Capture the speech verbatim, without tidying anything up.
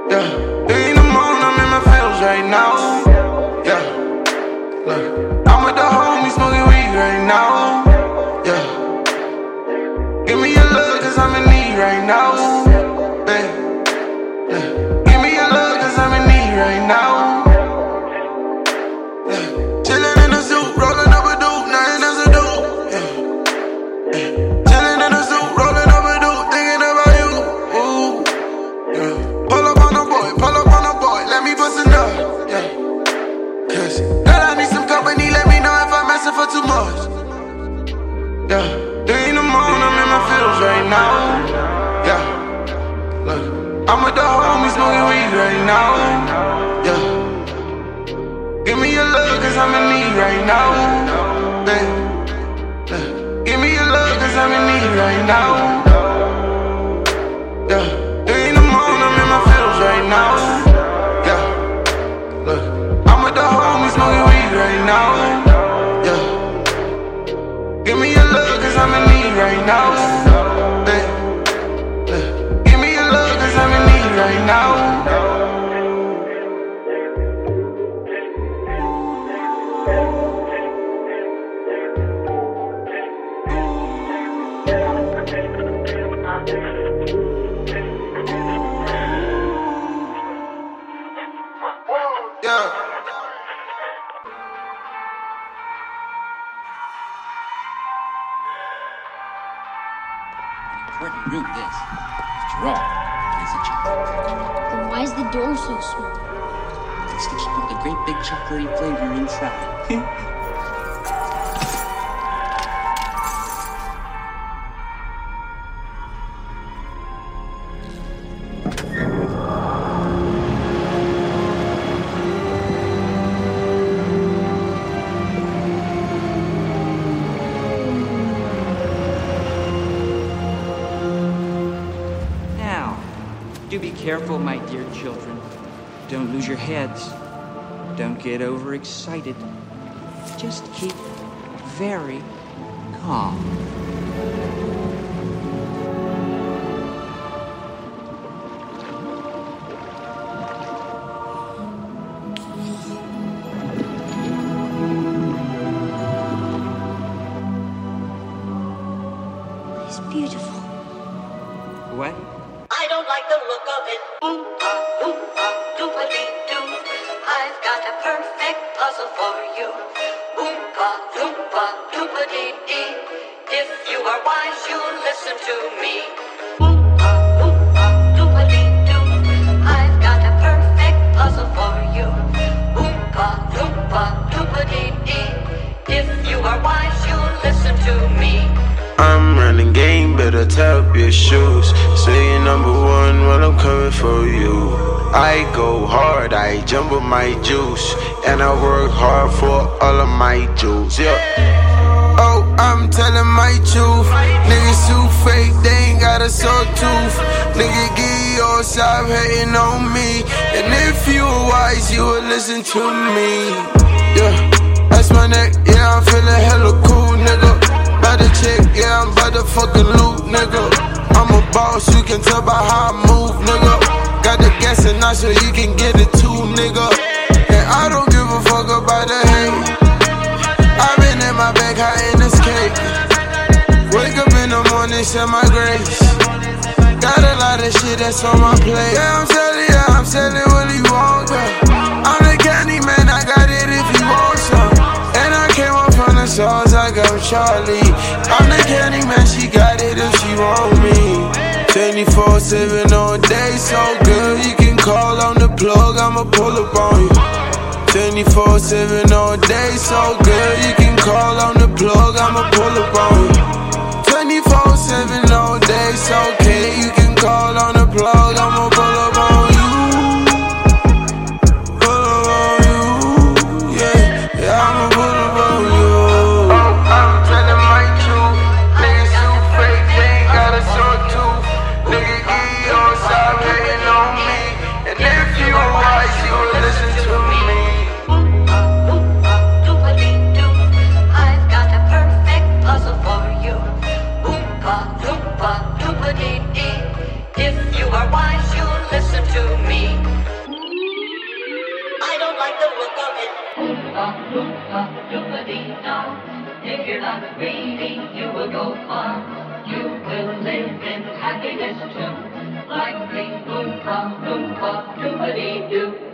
Yeah, three in the morning, I'm in my feels right now. Yeah, look, I'm with the homies smoking weed right now. Yeah, give me your love, cause I'm in need right now. Yeah, yeah. Give me your love, cause I'm in need right now. Yeah, chillin' in the zoo, rollin' up a dope, nothing else to do. Yeah, yeah. Chillin' in the zoo, rollin' up a dope, thinking about you. Ooh, yeah. Pull up on the boy, pull up on the boy, let me bust it up. Yeah, cause girl, I need some company, let me know if I'm asking for too much. Yeah, three in the morning, I'm in my feels right now. Yeah, look, I'm with the homies smoking weed right now. Yeah, give me your love, cause I'm in need right now. Yeah, yeah. Give me your love, cause I'm in need right now. Yeah, three in the morning, I'm in my feels right now. Yeah, look, I'm with the homies smoking weed right now. Yeah, give me your love, cause I'm in need right now. Yeah, yeah. Give me your love, cause I'm in need right now. Yeah. Important room, this. After all, it's a chocolate factory. Then why is the door so small? It's to keep all the great big chocolatey flavor inside. Do be careful, my dear children. Don't lose your heads. Don't get overexcited. Just keep very calm. It's beautiful. What? I don't like the look of it. Oompa, loompa, doompa-dee-doo. I've got a perfect puzzle for you. Oompa, loompa, doompa-dee-dee. If you are wise, you'll listen to me. Oompa, loompa, doompa-dee-doo. I've got a perfect puzzle for you. Oompa, loompa, doompa-dee-dee. If you are wise, you'll listen to me. I'm running game, better tie up your shoes. Say you're number one when I'm coming for you. I go hard, I jump with my juice, and I work hard for all of my jewels, yeah. Oh, I'm telling my truth. Niggas too fake, they ain't got a sore tooth. Nigga, give your side hating on me. And if you were wise, you would listen to me. Yeah, that's my neck, yeah, I'm feeling hella cool, nigga. About to check, yeah, I'm about to fucking loot, nigga. I'm a boss, you can tell by how I move, nigga. Got the gas and now so you can get it too, nigga. And I don't give a fuck about the hate. I've been in my bag, high in this cake. Wake up in the morning, say my grace. Got a lot of shit that's on my plate. Yeah, I'm selling, yeah, I'm selling what you want, yeah. I'm the candy man, I got it if you want some. And I came up from the sauce, I got Charlie. I'm the candy man, she got it if she want me. twenty-four seven all day, so good. You can call on the plug, I'ma pull up on you. twenty-four seven all day, so good. You can call on the plug, I'ma pull up on you. twenty-four seven all day, so okay. You can call on the plug, I'ma pull up on you. Pull up on you, yeah, yeah, I'ma pull up on you. Oh, I'm telling my truth. Niggas too fake, they ain't got a sore tooth. Nigga, give your side hating on me. And if you are wise, you will listen to me. I've got a perfect puzzle for you. Oompa, loompa, doompa-dee. like the look of it. Oompa, loompa, doompa-dee-da. If you're not greedy, you will go far. You will live in happiness too, like the Oompa, loompa, doompa-dee-doo.